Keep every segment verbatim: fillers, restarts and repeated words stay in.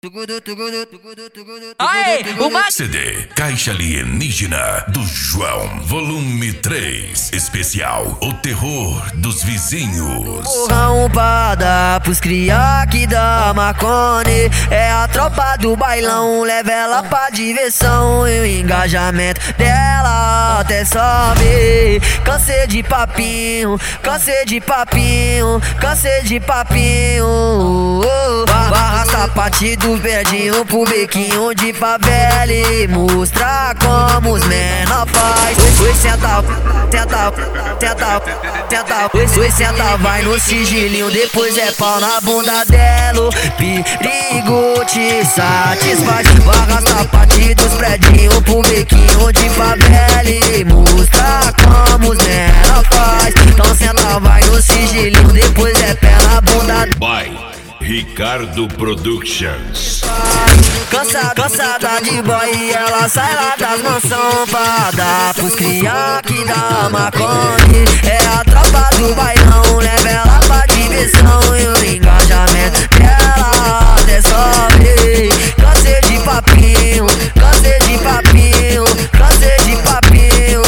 Aê, uma C D Caixa Alienígena do João, volume três, especial O Terror dos Vizinhos. Rampada pros cria que dá Marconi. É a tropa do bailão, leva ela pra diversão. E o engajamento dela até sobe. Cansei de papinho, cansei de papinho, cansei de papinho. Barra sapatinho do verdinho pro bequinho de favela e mostrar como os menor faz. Oi, senta, tenta, tenta, tenta. Oi, senta, vai no sigilinho, depois é pau na bunda dela. Perigo te satisfaz. Barra sapatinho dos predinhos pro bequinho de favela e mostrar como os menor faz. Então senta, vai no sigilinho, depois é pé na bunda. By Ricardo Productions. Cansa, cansada de boy, ela sai lá das mansão pra dar pros cria que dá Marconi. É a tropa do bailão, leva ela pra diversão. E o engajamento dela até sobe. Cansei de papinho, cansei de papinho, cansei de papinho.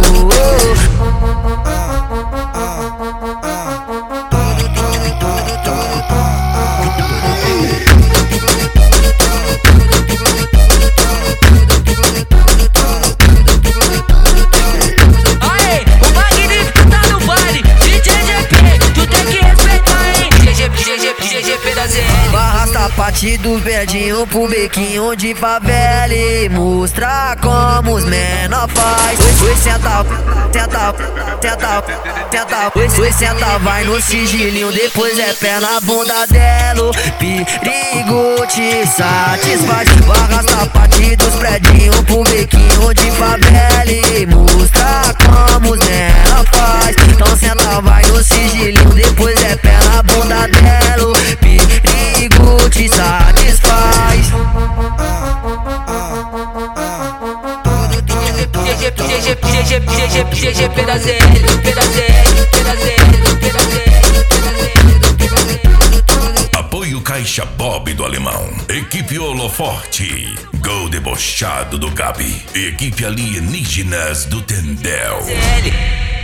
Barra sapatinho do verdinho pro bequinho de favela e mostrar como os menor faz. Oi, senta, tenta, tenta, tenta. Oi, senta, vai no sigilinho, depois é pé na bunda dela. Perigo te satisfaz. Barra sapatinho dos predinhos pro bequinho de favela e mostrar como os menor faz. Então senta, vai no sigilinho, depois é pé na bunda dela. Perigo te satisfaz. G G P da Z L, P da Z L, P da Z L, P da Z L, P da Z L. Apoio Caixa Bob do Alemão, Equipe Holoforte, Gol Debochado do Gabi, Equipe Alienígenas do Tendel. Z L.